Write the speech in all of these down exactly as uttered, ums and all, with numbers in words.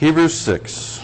Hebrews six.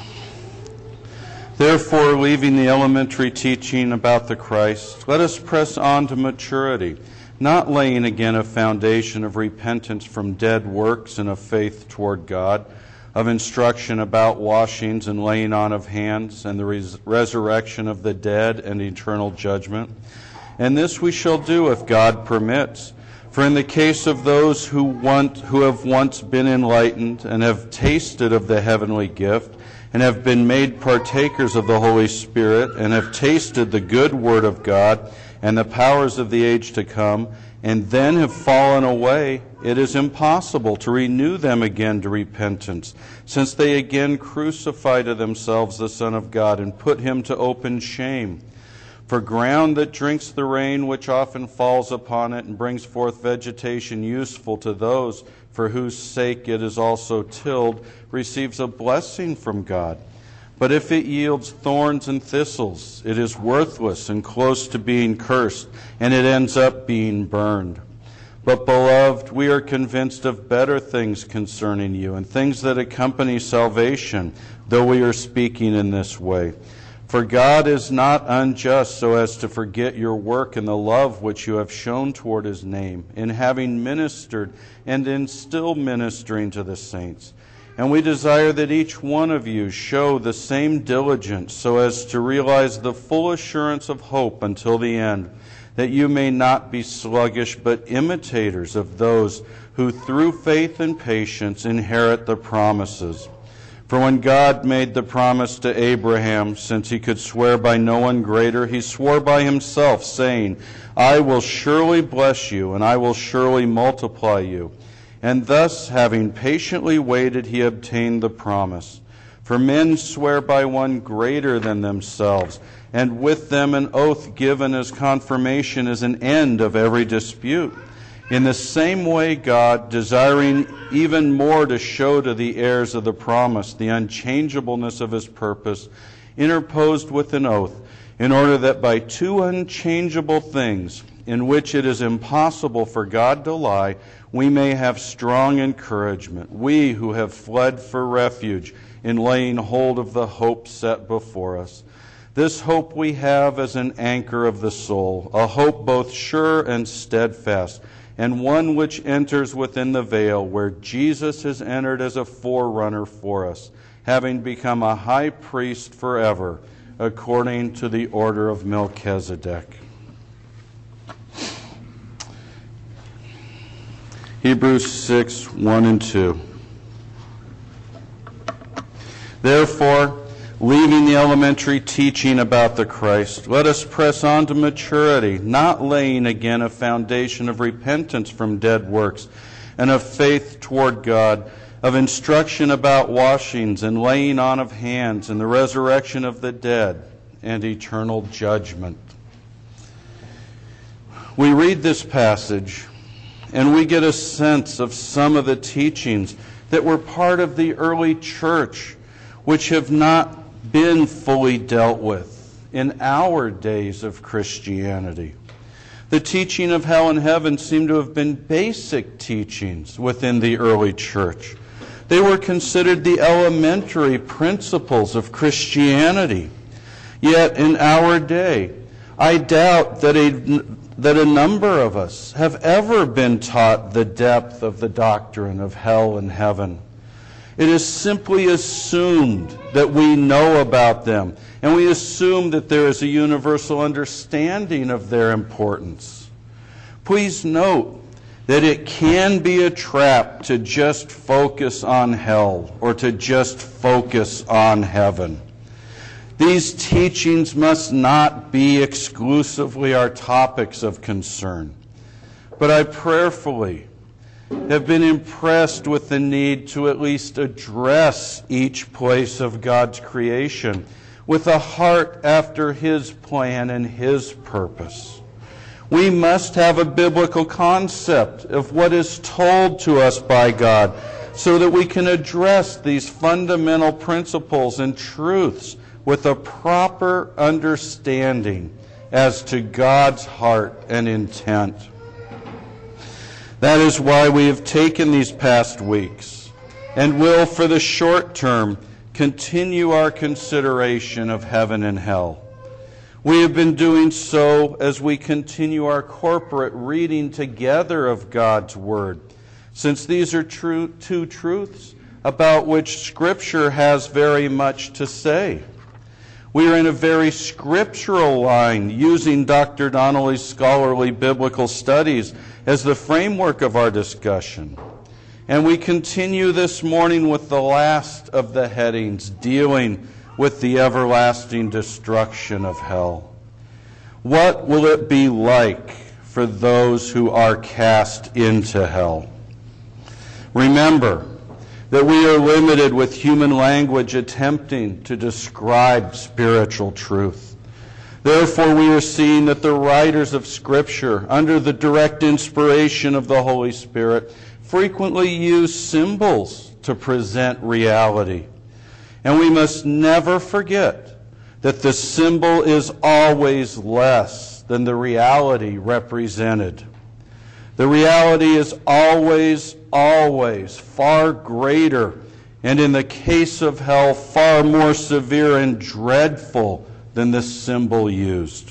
Therefore, leaving the elementary teaching about the Christ, let us press on to maturity, not laying again a foundation of repentance from dead works and of faith toward God, of instruction about washings and laying on of hands, and the res- resurrection of the dead and eternal judgment. And this we shall do if God permits. For in the case of those who want, who have once been enlightened and have tasted of the heavenly gift, and have been made partakers of the Holy Spirit, and have tasted the good word of God and the powers of the age to come, and then have fallen away, it is impossible to renew them again to repentance, since they again crucify to themselves the Son of God and put him to open shame. For ground that drinks the rain which often falls upon it and brings forth vegetation useful to those for whose sake it is also tilled, receives a blessing from God. But if it yields thorns and thistles, it is worthless and close to being cursed, and it ends up being burned. But, beloved, we are convinced of better things concerning you, and things that accompany salvation, though we are speaking in this way. For God is not unjust so as to forget your work and the love which you have shown toward his name, in having ministered and in still ministering to the saints. And we desire that each one of you show the same diligence so as to realize the full assurance of hope until the end, that you may not be sluggish, but imitators of those who through faith and patience inherit the promises. For when God made the promise to Abraham, since he could swear by no one greater, he swore by himself, saying, I will surely bless you, and I will surely multiply you. And thus, having patiently waited, he obtained the promise. For men swear by one greater than themselves, and with them an oath given as confirmation is an end of every dispute. In the same way, God, desiring even more to show to the heirs of the promise the unchangeableness of his purpose, interposed with an oath, in order that by two unchangeable things, in which it is impossible for God to lie, we may have strong encouragement, we who have fled for refuge in laying hold of the hope set before us. This hope we have as an anchor of the soul, a hope both sure and steadfast, and one which enters within the veil where Jesus has entered as a forerunner for us, having become a high priest forever, according to the order of Melchizedek. Hebrews six, one and two. Therefore, leaving the elementary teaching about the Christ, let us press on to maturity, not laying again a foundation of repentance from dead works and of faith toward God, of instruction about washings and laying on of hands and the resurrection of the dead and eternal judgment. We read this passage and we get a sense of some of the teachings that were part of the early church, which have not been fully dealt with in our days of Christianity. The teaching of hell and heaven seem to have been basic teachings within the early church. They were considered the elementary principles of Christianity. Yet in our day, I doubt that a, that a number of us have ever been taught the depth of the doctrine of hell and heaven. It is simply assumed that we know about them, and we assume that there is a universal understanding of their importance. Please note that it can be a trap to just focus on hell or to just focus on heaven. These teachings must not be exclusively our topics of concern, but I prayerfully have been impressed with the need to at least address each place of God's creation with a heart after his plan and his purpose. We must have a biblical concept of what is told to us by God so that we can address these fundamental principles and truths with a proper understanding as to God's heart and intent. That is why we have taken these past weeks and will, for the short term, continue our consideration of heaven and hell. We have been doing so as we continue our corporate reading together of God's Word, since these are true, two truths about which Scripture has very much to say. We are in a very scriptural line, using Doctor Donnelly's scholarly biblical studies as the framework of our discussion. And we continue this morning with the last of the headings, dealing with the everlasting destruction of hell. What will it be like for those who are cast into hell? Remember that we are limited with human language attempting to describe spiritual truth. Therefore, we are seeing that the writers of Scripture, under the direct inspiration of the Holy Spirit, frequently use symbols to present reality. And we must never forget that the symbol is always less than the reality represented. The reality is always, always far greater, and in the case of hell, far more severe and dreadful than the symbol used.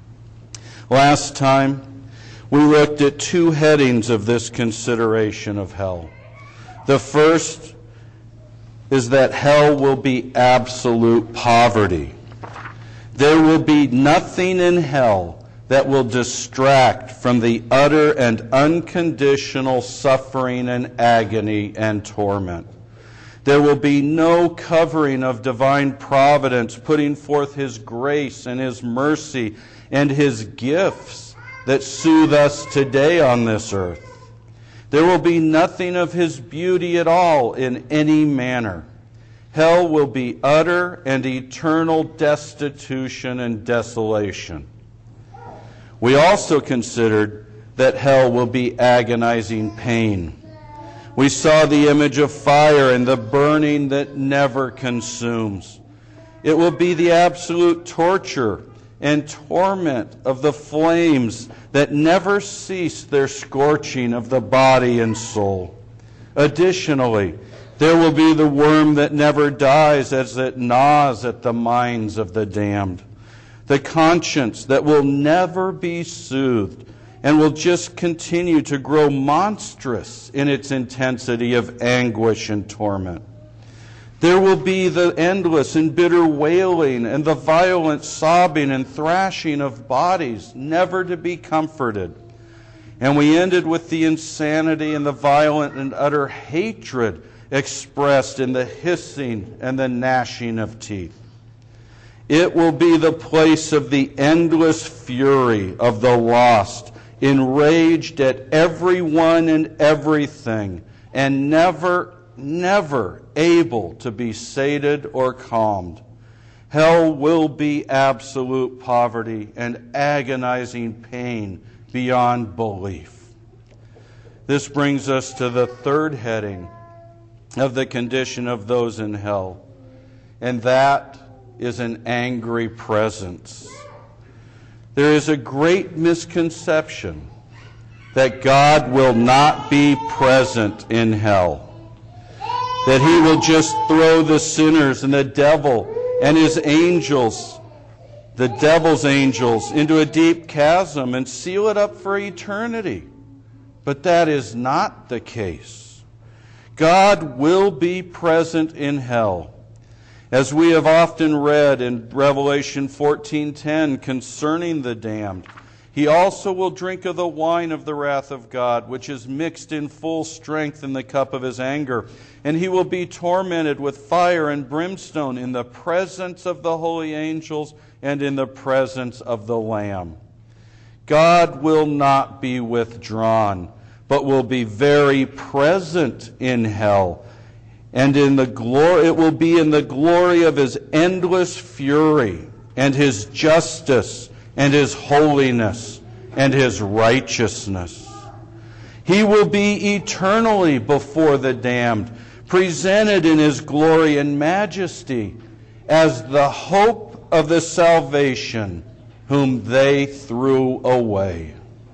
Last time, we looked at two headings of this consideration of hell. The first is that hell will be absolute poverty. There will be nothing in hell that will distract from the utter and unconditional suffering and agony and torment. There will be no covering of divine providence putting forth His grace and His mercy and His gifts that soothe us today on this earth. There will be nothing of His beauty at all in any manner. Hell will be utter and eternal destitution and desolation. We also considered that hell will be agonizing pain. We saw the image of fire and the burning that never consumes. It will be the absolute torture and torment of the flames that never cease their scorching of the body and soul. Additionally, there will be the worm that never dies as it gnaws at the minds of the damned. The conscience that will never be soothed and will just continue to grow monstrous in its intensity of anguish and torment. There will be the endless and bitter wailing and the violent sobbing and thrashing of bodies, never to be comforted. And we ended with the insanity and the violent and utter hatred expressed in the hissing and the gnashing of teeth. It will be the place of the endless fury of the lost, enraged at everyone and everything, and never, never able to be sated or calmed. Hell will be absolute poverty and agonizing pain beyond belief. This brings us to the third heading of the condition of those in hell, and that is an angry presence. There is a great misconception that God will not be present in hell, that He will just throw the sinners and the devil and his angels, the devil's angels, into a deep chasm and seal it up for eternity. But that is not the case. God will be present in hell. As we have often read in Revelation fourteen ten concerning the damned, he also will drink of the wine of the wrath of God, which is mixed in full strength in the cup of His anger. And he will be tormented with fire and brimstone in the presence of the holy angels and in the presence of the Lamb. God will not be withdrawn, but will be very present in hell. And in the glory, it will be in the glory of His endless fury and His justice and His holiness and His righteousness. He will be eternally before the damned, presented in His glory and majesty as the hope of the salvation whom they threw away.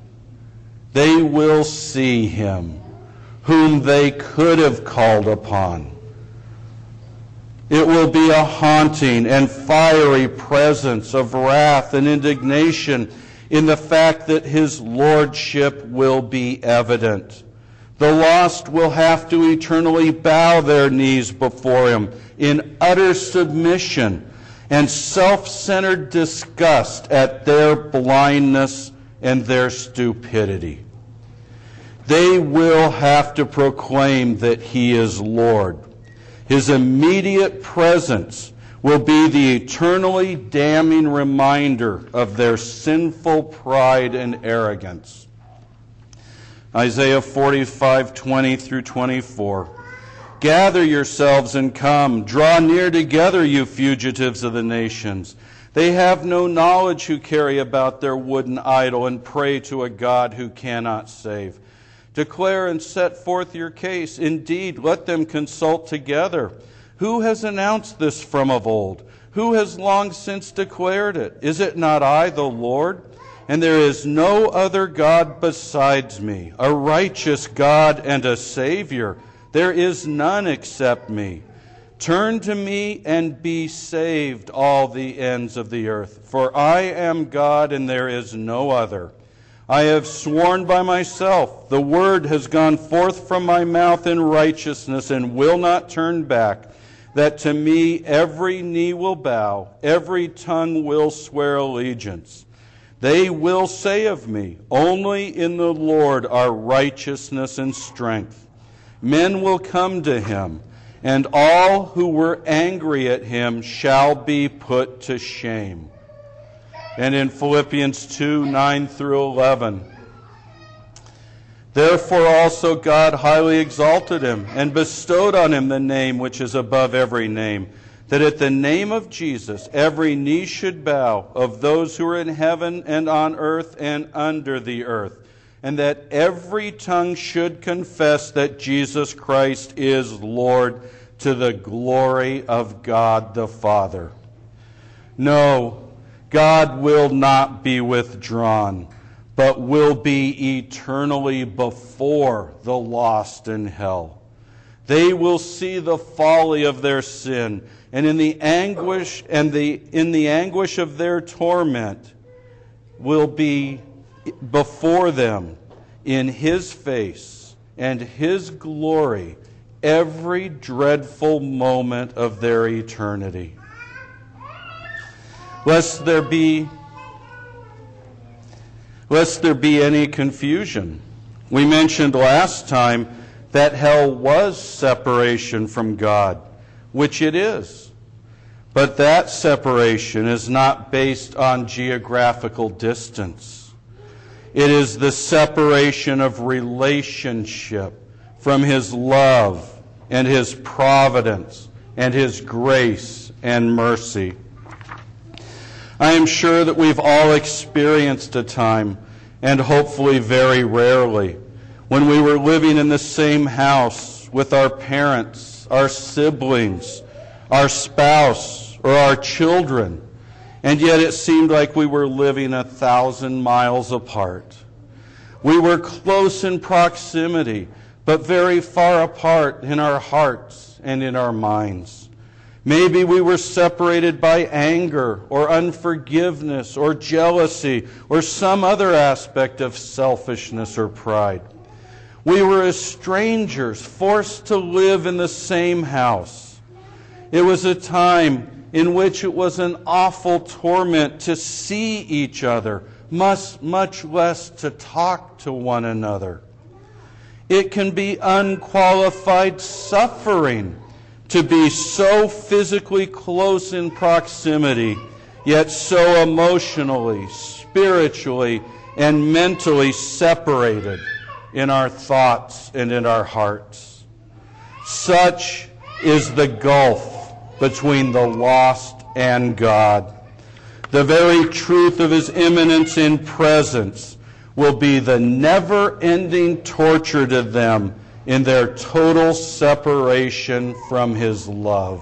They will see Him whom they could have called upon. It will be a haunting and fiery presence of wrath and indignation in the fact that his lordship will be evident. The lost will have to eternally bow their knees before him in utter submission and self-centered disgust at their blindness and their stupidity. They will have to proclaim that he is Lord. His immediate presence will be the eternally damning reminder of their sinful pride and arrogance. Isaiah forty-five, twenty through twenty-four. Gather yourselves and come. Draw near together, you fugitives of the nations. They have no knowledge who carry about their wooden idol and pray to a God who cannot save. Declare and set forth your case. Indeed, let them consult together. Who has announced this from of old? Who has long since declared it? Is it not I, the Lord? And there is no other God besides me, a righteous God and a Savior. There is none except me. Turn to me and be saved, all the ends of the earth. For I am God and there is no other. I have sworn by myself, the word has gone forth from my mouth in righteousness and will not turn back, that to me every knee will bow, every tongue will swear allegiance. They will say of me, only in the Lord are righteousness and strength. Men will come to him, and all who were angry at him shall be put to shame. And in Philippians two, nine through eleven, therefore also God highly exalted him and bestowed on him the name which is above every name, that at the name of Jesus every knee should bow, of those who are in heaven and on earth and under the earth, and that every tongue should confess that Jesus Christ is Lord, to the glory of God the Father. No, God will not be withdrawn, but will be eternally before the lost in hell. They will see the folly of their sin, and in the anguish and the in the anguish of their torment will be before them in his face and his glory every dreadful moment of their eternity. Lest there be, lest there be any confusion. We mentioned last time that hell was separation from God, which it is. But that separation is not based on geographical distance. It is the separation of relationship from his love and his providence and his grace and mercy. I am sure that we've all experienced a time, and hopefully very rarely, when we were living in the same house with our parents, our siblings, our spouse, or our children, and yet it seemed like we were living a thousand miles apart. We were close in proximity, but very far apart in our hearts and in our minds. Maybe we were separated by anger or unforgiveness or jealousy or some other aspect of selfishness or pride. We were as strangers, forced to live in the same house. It was a time in which it was an awful torment to see each other, much, much less to talk to one another. It can be unqualified suffering to be so physically close in proximity, yet so emotionally, spiritually, and mentally separated in our thoughts and in our hearts. Such is the gulf between the lost and God. The very truth of his immanence in presence will be the never-ending torture to them in their total separation from his love.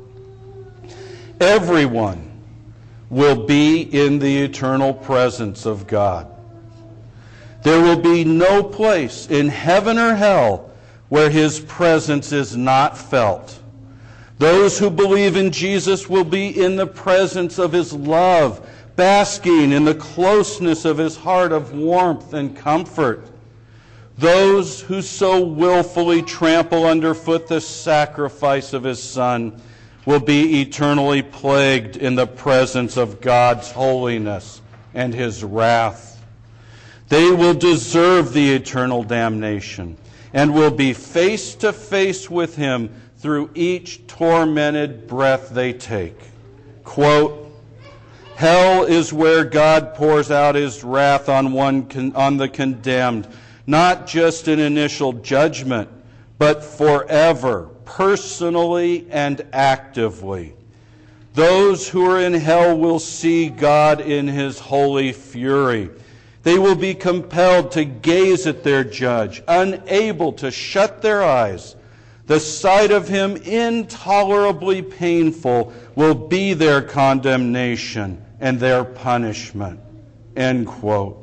Everyone will be in the eternal presence of God. There will be no place in heaven or hell where his presence is not felt. Those who believe in Jesus will be in the presence of his love, basking in the closeness of his heart of warmth and comfort. Those who so willfully trample underfoot the sacrifice of his Son will be eternally plagued in the presence of God's holiness and his wrath. They will deserve the eternal damnation and will be face to face with him through each tormented breath they take. Quote, hell is where God pours out his wrath on one con- on the condemned, not just in initial judgment, but forever, personally and actively. Those who are in hell will see God in his holy fury. They will be compelled to gaze at their judge, unable to shut their eyes. The sight of him, intolerably painful, will be their condemnation and their punishment. End quote.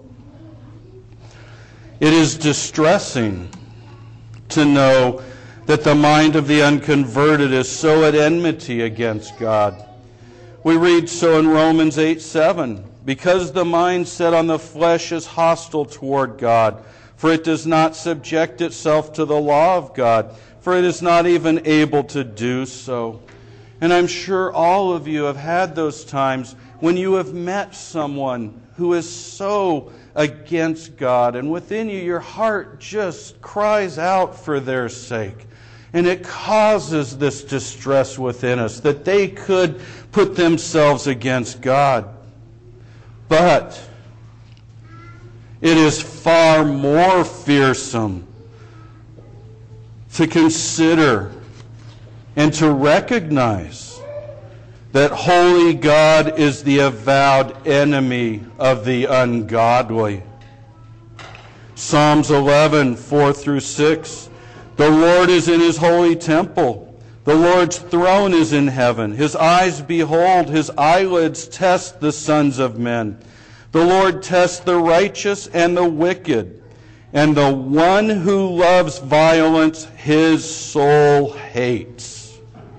It is distressing to know that the mind of the unconverted is so at enmity against God. We read so in Romans eight seven, because the mind set on the flesh is hostile toward God, for it does not subject itself to the law of God, for it is not even able to do so. And I'm sure all of you have had those times when you have met someone who is so against God, and within you your heart just cries out for their sake. And it causes this distress within us that they could put themselves against God. But it is far more fearsome to consider and to recognize that holy God is the avowed enemy of the ungodly. Psalms eleven, four through six. The Lord is in his holy temple. The Lord's throne is in heaven. His eyes behold, his eyelids test the sons of men. The Lord tests the righteous and the wicked, and the one who loves violence his soul hates.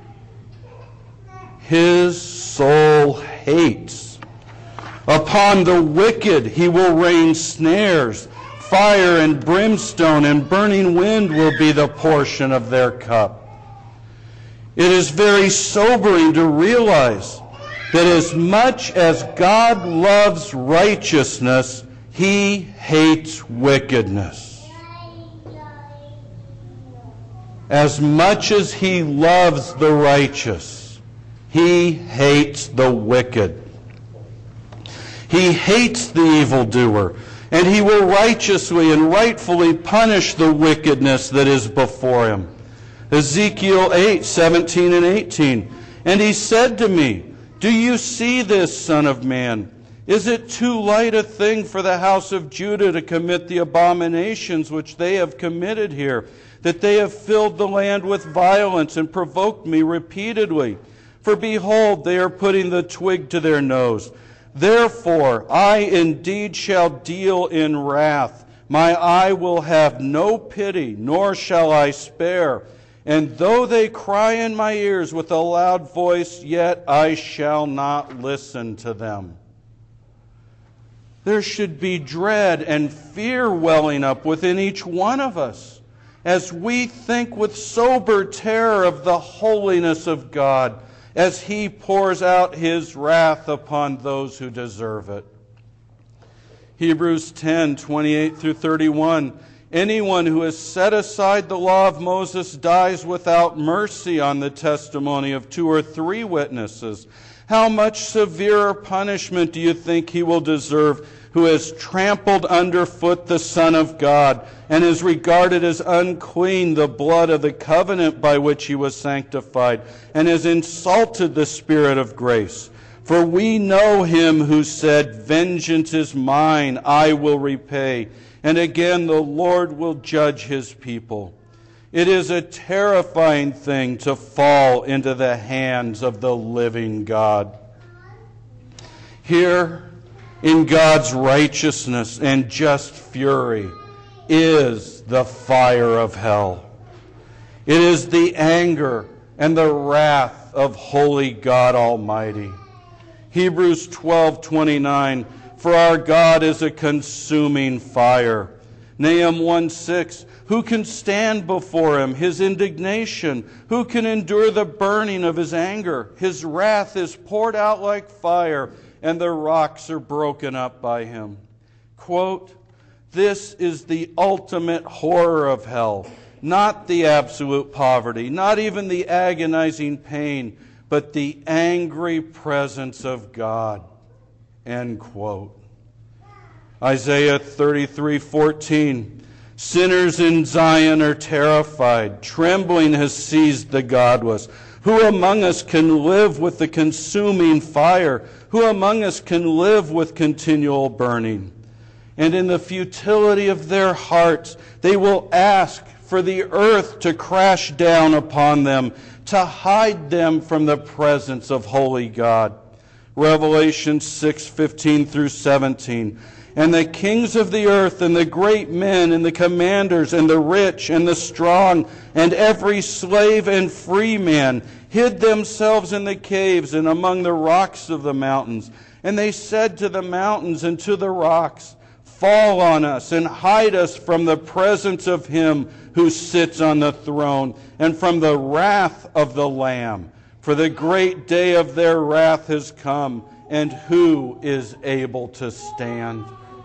His soul hates. Upon the wicked he will rain snares. Fire and brimstone and burning wind will be the portion of their cup. It is very sobering to realize that as much as God loves righteousness, he hates wickedness. As much as he loves the righteous, he hates the wicked. He hates the evildoer, and he will righteously and rightfully punish the wickedness that is before him. Ezekiel eight, seventeen and eighteen. And he said to me, do you see this, Son of man? Is it too light a thing for the house of Judah to commit the abominations which they have committed here, that they have filled the land with violence and provoked me repeatedly? For behold, they are putting the twig to their nose. Therefore, I indeed shall deal in wrath. My eye will have no pity, nor shall I spare. And though they cry in my ears with a loud voice, yet I shall not listen to them. There should be dread and fear welling up within each one of us as we think with sober terror of the holiness of God, as he pours out his wrath upon those who deserve it. Hebrews ten, twenty-eight through thirty-one. Anyone who has set aside the law of Moses dies without mercy on the testimony of two or three witnesses. How much severer punishment do you think he will deserve who has trampled underfoot the Son of God and has regarded as unclean the blood of the covenant by which he was sanctified and has insulted the Spirit of grace? For we know him who said, vengeance is mine, I will repay. And again, the Lord will judge his people. It is a terrifying thing to fall into the hands of the living God. Here, in God's righteousness and just fury, is the fire of hell. It is the anger and the wrath wrath of holy God Almighty. Hebrews twelve twenty-nine, for our God is a consuming fire. Nahum one six, who can stand before him, his indignation? Who can endure the burning of his anger? His wrath is poured out like fire, and the rocks are broken up by him. Quote, this is the ultimate horror of hell, not the absolute poverty, not even the agonizing pain, but the angry presence of God. End quote. Isaiah thirty-three fourteen, sinners in Zion are terrified. Trembling has seized the godless. Who among us can live with the consuming fire? Who among us can live with continual burning? And in the futility of their hearts, they will ask for the earth to crash down upon them, to hide them from the presence of holy God. Revelation six fifteen through seventeen. And the kings of the earth, and the great men, and the commanders, and the rich, and the strong, and every slave and free man, hid themselves in the caves and among the rocks of the mountains. And they said to the mountains and to the rocks, fall on us, and hide us from the presence of him who sits on the throne, and from the wrath of the Lamb. For the great day of their wrath has come, and who is able to stand?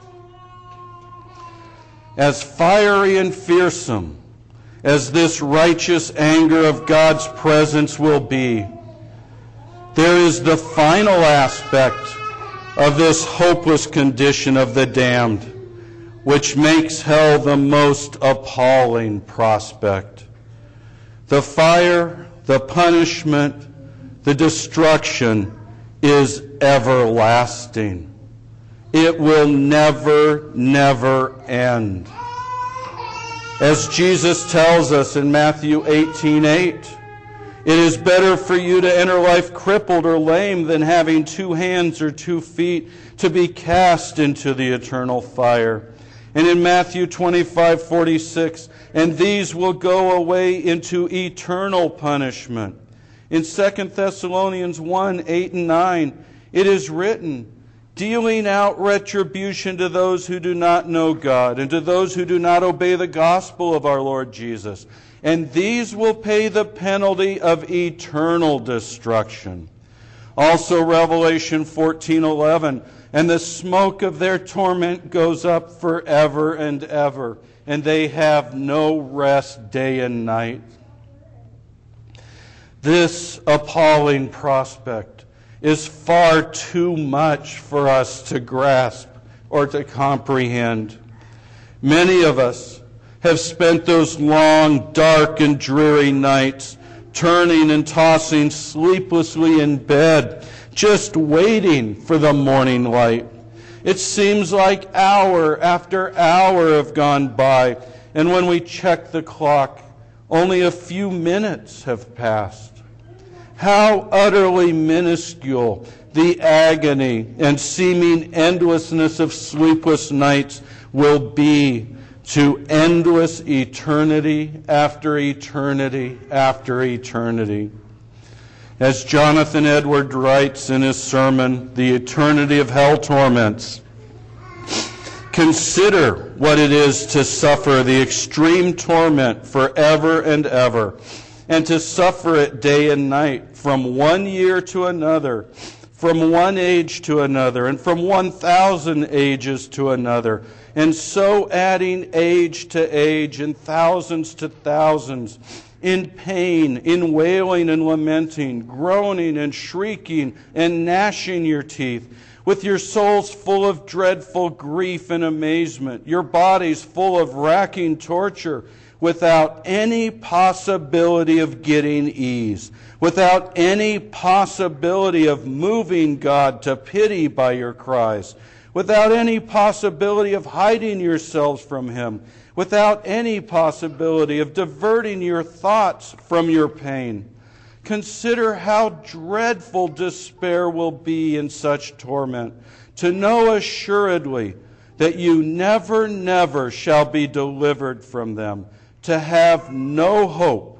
As fiery and fearsome as this righteous anger of God's presence will be, there is the final aspect of this hopeless condition of the damned, which makes hell the most appalling prospect. The fire, the punishment, the destruction is everlasting. It will never, never end. As Jesus tells us in Matthew eighteen eight, it is better for you to enter life crippled or lame than having two hands or two feet to be cast into the eternal fire. And in Matthew twenty-five forty-six, and these will go away into eternal punishment. In Second Thessalonians one eight and nine, it is written, dealing out retribution to those who do not know God and to those who do not obey the gospel of our Lord Jesus. And these will pay the penalty of eternal destruction. Also Revelation fourteen eleven, and the smoke of their torment goes up forever and ever, and they have no rest day and night. This appalling prospect is far too much for us to grasp or to comprehend. Many of us have spent those long, dark, and dreary nights turning and tossing sleeplessly in bed, just waiting for the morning light. It seems like hour after hour have gone by, and when we check the clock, only a few minutes have passed. How utterly minuscule the agony and seeming endlessness of sleepless nights will be to endless eternity after eternity after eternity. As Jonathan Edwards writes in his sermon, The Eternity of Hell Torments, consider what it is to suffer the extreme torment forever and ever, and to suffer it day and night, from one year to another, from one age to another, and from one thousand ages to another, and so adding age to age and thousands to thousands, in pain, in wailing and lamenting, groaning and shrieking and gnashing your teeth, with your souls full of dreadful grief and amazement, your bodies full of racking torture, without any possibility of getting ease, without any possibility of moving God to pity by your cries, without any possibility of hiding yourselves from Him, without any possibility of diverting your thoughts from your pain. Consider how dreadful despair will be in such torment, to know assuredly that you never, never shall be delivered from them, to have no hope,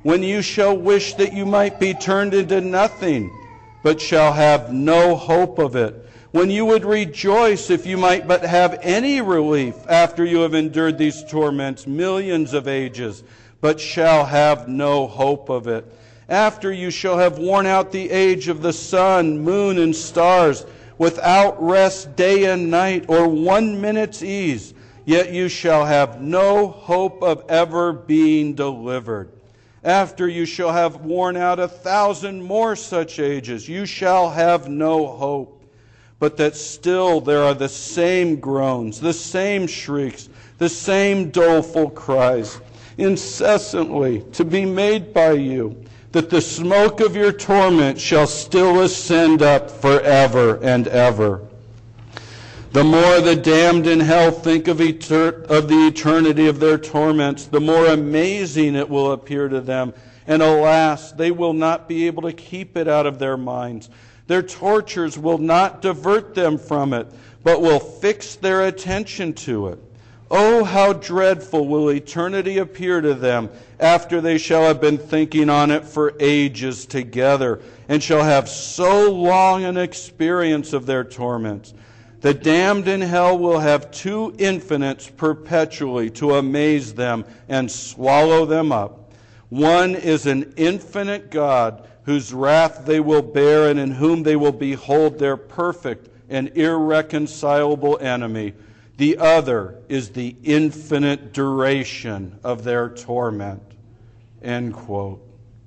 when you shall wish that you might be turned into nothing, but shall have no hope of it, when you would rejoice if you might but have any relief after you have endured these torments millions of ages, but shall have no hope of it, after you shall have worn out the age of the sun, moon, and stars, without rest day and night, or one minute's ease, yet you shall have no hope of ever being delivered. After you shall have worn out a thousand more such ages, you shall have no hope. But that still there are the same groans, the same shrieks, the same doleful cries, incessantly to be made by you, that the smoke of your torment shall still ascend up forever and ever. The more the damned in hell think of, eter- of the eternity of their torments, the more amazing it will appear to them. And alas, they will not be able to keep it out of their minds. Their tortures will not divert them from it, but will fix their attention to it. Oh, how dreadful will eternity appear to them after they shall have been thinking on it for ages together, and shall have so long an experience of their torments. The damned in hell will have two infinites perpetually to amaze them and swallow them up. One is an infinite God, whose wrath they will bear, and in whom they will behold their perfect and irreconcilable enemy. The other is the infinite duration of their torment. End quote.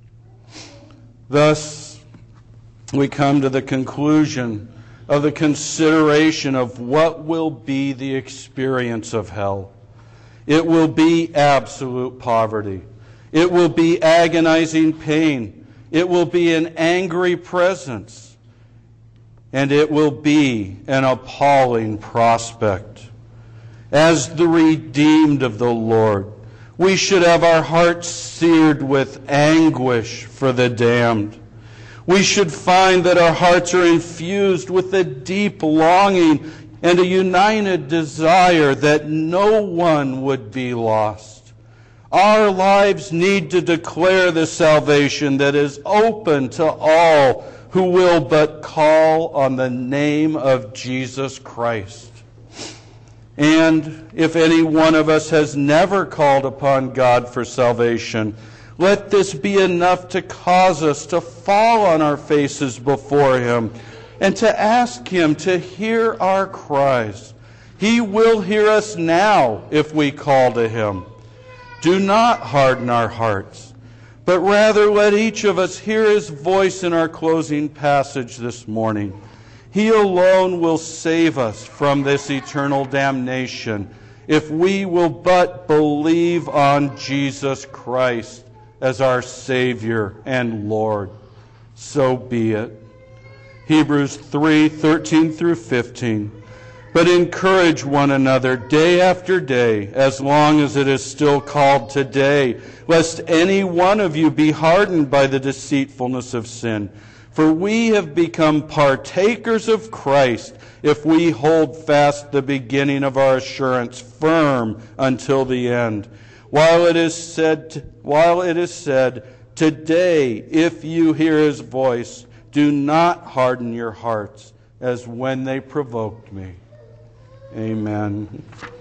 Thus, we come to the conclusion of the consideration of what will be the experience of hell. It will be absolute poverty. It will be agonizing pain. It will be an angry presence. And it will be an appalling prospect. As the redeemed of the Lord, we should have our hearts seared with anguish for the damned. We should find that our hearts are infused with a deep longing and a united desire that no one would be lost. Our lives need to declare the salvation that is open to all who will but call on the name of Jesus Christ. And if any one of us has never called upon God for salvation, let this be enough to cause us to fall on our faces before Him and to ask Him to hear our cries. He will hear us now if we call to Him. Do not harden our hearts, but rather let each of us hear His voice in our closing passage this morning. He alone will save us from this eternal damnation if we will but believe on Jesus Christ as our Savior and Lord. So be it. Hebrews three, thirteen through fifteen. But encourage one another day after day, as long as it is still called today, lest any one of you be hardened by the deceitfulness of sin. For we have become partakers of Christ if we hold fast the beginning of our assurance firm until the end. While it is said, while it is said, today, if you hear His voice, do not harden your hearts as when they provoked me. Amen.